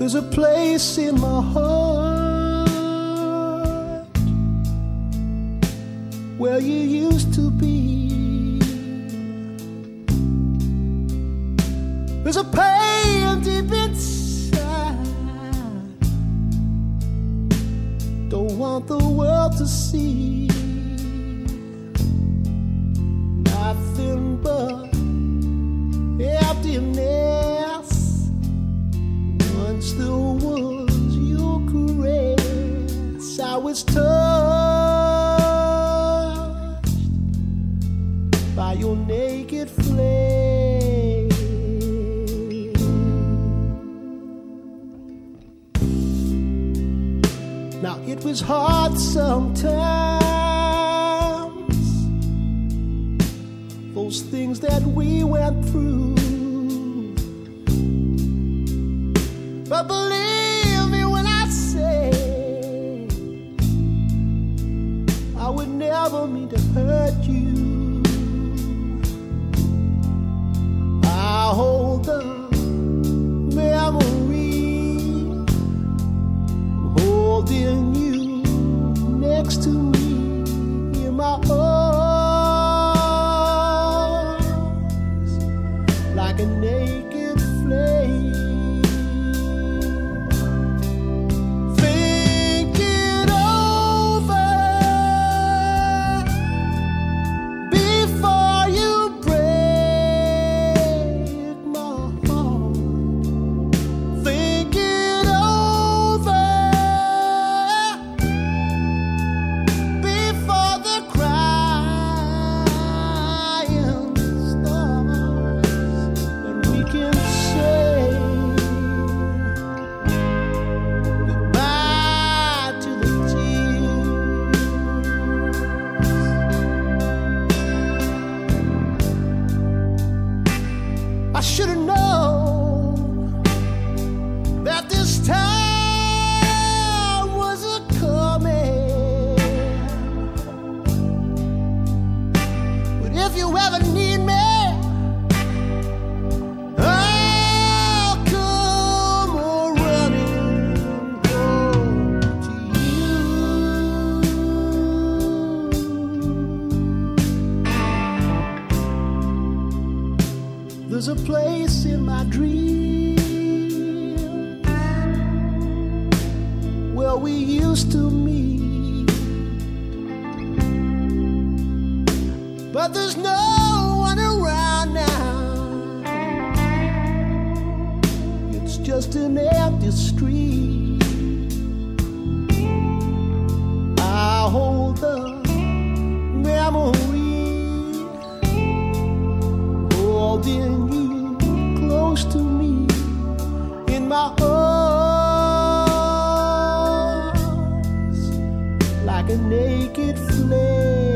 There's a place in my heart where you used to be. There's a pain deep inside, don't want the world to see. Nothing but emptiness. Once there was your caress, I was touched by your naked flame. Now it was hard sometimes, those things that we went through. But believe me when I say I would never mean to hurt you. I hold the memory, holding you next to me in my arms, like a naked flame. I should have known that this time was a coming. But if you ever need me, I'll come running home to you. There's a place in my dreams where we used to meet, but there's no one around now. It's just an empty street. I hold the memory, holding you close to me in my arms, like a naked flame.